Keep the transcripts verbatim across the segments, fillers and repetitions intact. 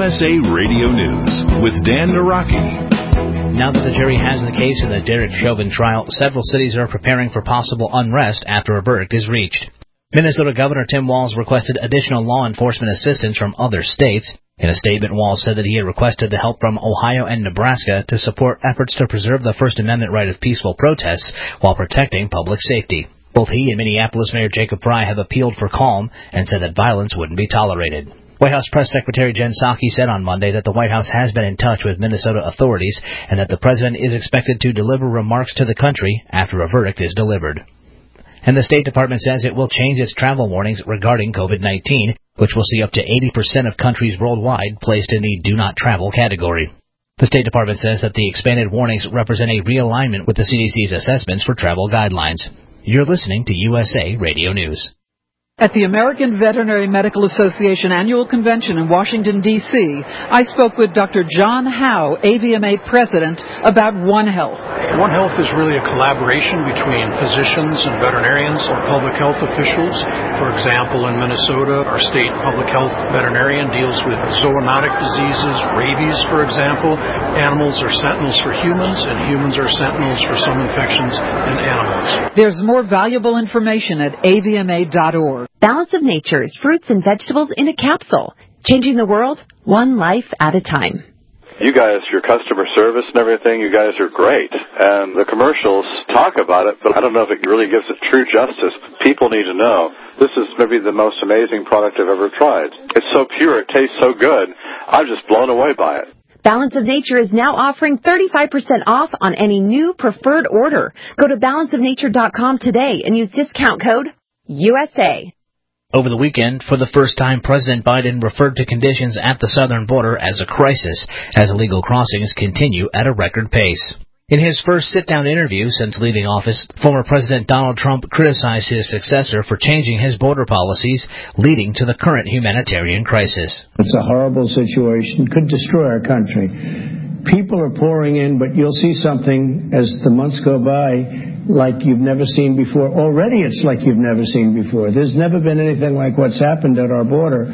S A Radio News with Dan Naraki. Now that the jury has the case in the Derek Chauvin trial, several cities are preparing for possible unrest after a verdict is reached. Minnesota Governor Tim Walz requested additional law enforcement assistance from other states. In a statement, Walz said that he had requested the help from Ohio and Nebraska to support efforts to preserve the First Amendment right of peaceful protests while protecting public safety. Both he and Minneapolis Mayor Jacob Frey have appealed for calm and said that violence wouldn't be tolerated. White House Press Secretary Jen Psaki said on Monday that the White House has been in touch with Minnesota authorities and that the president is expected to deliver remarks to the country after a verdict is delivered. And the State Department says it will change its travel warnings regarding COVID nineteen, which will see up to eighty percent of countries worldwide placed in the Do Not Travel category. The State Department says that the expanded warnings represent a realignment with the C D C's assessments for travel guidelines. You're listening to U S A Radio News. At the American Veterinary Medical Association Annual Convention in Washington, D C, I spoke with Doctor John Howe, A V M A President, about One Health. One Health is really a collaboration between physicians and veterinarians or public health officials. For example, in Minnesota, our state public health veterinarian deals with zoonotic diseases, rabies, for example. Animals are sentinels for humans, and humans are sentinels for some infections in animals. There's more valuable information at A V M A dot org. Balance of Nature's fruits and vegetables in a capsule. Changing the world, one life at a time. You guys, your customer service and everything, you guys are great. And the commercials talk about it, but I don't know if it really gives it true justice. People need to know. This is maybe the most amazing product I've ever tried. It's so pure, it tastes so good. I'm just blown away by it. Balance of Nature is now offering thirty-five percent off on any new preferred order. Go to balance of nature dot com today and use discount code U S A. Over the weekend, for the first time, President Biden referred to conditions at the southern border as a crisis, as illegal crossings continue at a record pace. In his first sit-down interview since leaving office, former President Donald Trump criticized his successor for changing his border policies, leading to the current humanitarian crisis. It's a horrible situation, could destroy our country. People are pouring in, but you'll see something as the months go by like you've never seen before. Already it's like you've never seen before. There's never been anything like what's happened at our border.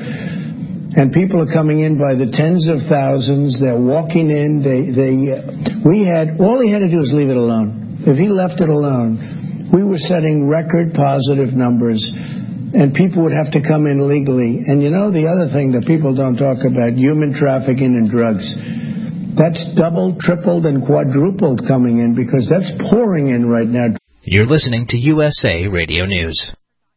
And people are coming in by the tens of thousands. They're walking in. They, they, uh, we had, all he had to do was leave it alone. If he left it alone, we were setting record positive numbers. And people would have to come in legally. And you know, the other thing that people don't talk about, human trafficking and drugs. That's doubled, tripled, and quadrupled coming in because that's pouring in right now. You're listening to U S A Radio News.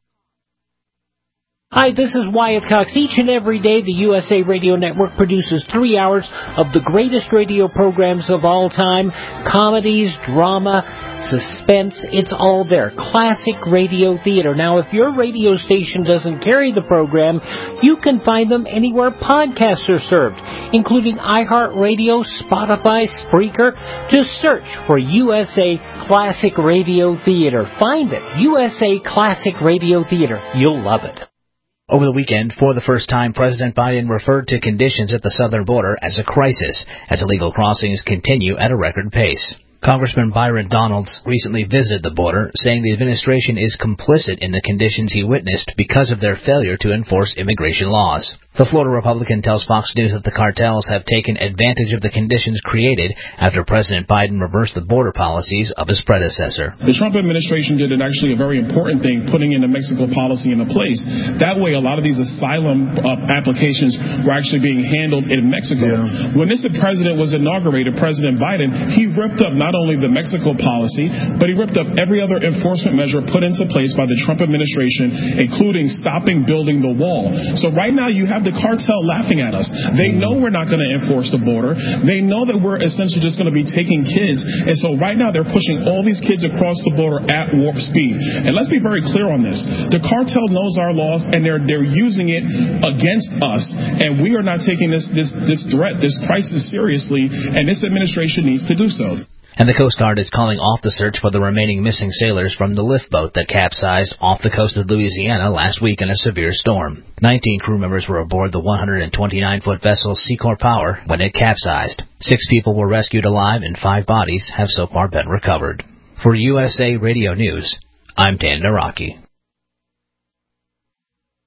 Hi, this is Wyatt Cox. Each and every day, the U S A Radio Network produces three hours of the greatest radio programs of all time. Comedies, drama, suspense, it's all there. Classic radio theater. Now, if your radio station doesn't carry the program, you can find them anywhere podcasts are served, including iHeartRadio, Spotify, Spreaker. Just search for U S A Classic Radio Theater. Find it. U S A Classic Radio Theater. You'll love it. Over the weekend, for the first time, President Biden referred to conditions at the southern border as a crisis, as illegal crossings continue at a record pace. Congressman Byron Donalds recently visited the border, saying the administration is complicit in the conditions he witnessed because of their failure to enforce immigration laws. The Florida Republican tells Fox News that the cartels have taken advantage of the conditions created after President Biden reversed the border policies of his predecessor. The Trump administration did an actually a very important thing, putting in the Mexico policy into place. That way, a lot of these asylum uh, applications were actually being handled in Mexico. Yeah. When this president was inaugurated, President Biden, he ripped up not only the Mexico policy, but he ripped up every other enforcement measure put into place by the Trump administration, including stopping building the wall. So right now, you have the cartel laughing at us. They know we're not going to enforce the border. They know that we're essentially just going to be taking kids. And so right now they're pushing all these kids across the border at warp speed. And let's be very clear on this. The cartel knows our laws and they're they're using it against us. And we are not taking this this this threat, this crisis seriously. And this administration needs to do so. And the Coast Guard is calling off the search for the remaining missing sailors from the lift boat that capsized off the coast of Louisiana last week in a severe storm. Nineteen crew members were aboard the one hundred twenty-nine foot vessel Seacor Power when it capsized. Six people were rescued alive and five bodies have so far been recovered. For U S A Radio News, I'm Dan Naraki.